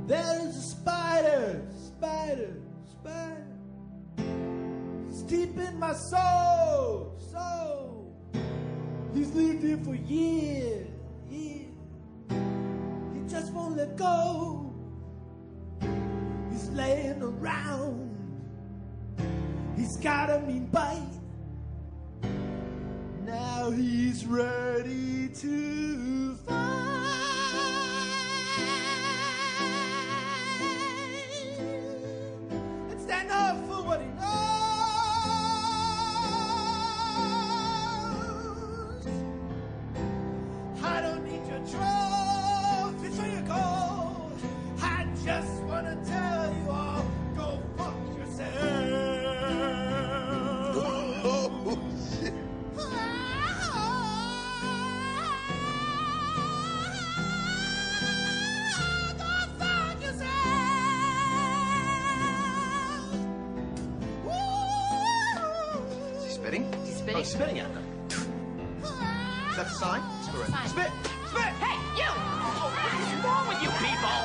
There's a spider, spider, spider. It's deep in my soul, soul. He's lived here for years, years. He just won't let go. He's laying around. He's got a mean bite. Now he's ready to fight. And stand up for what he knows. I don't need your trophy for your gold. I just want to tell you all, go fuck yourself. Oh, shit. Spitting? He's spitting. Oh, spitting at them. Is that a sign? Sign. Spit! Spit! Hey, you! Oh, what is wrong with you people?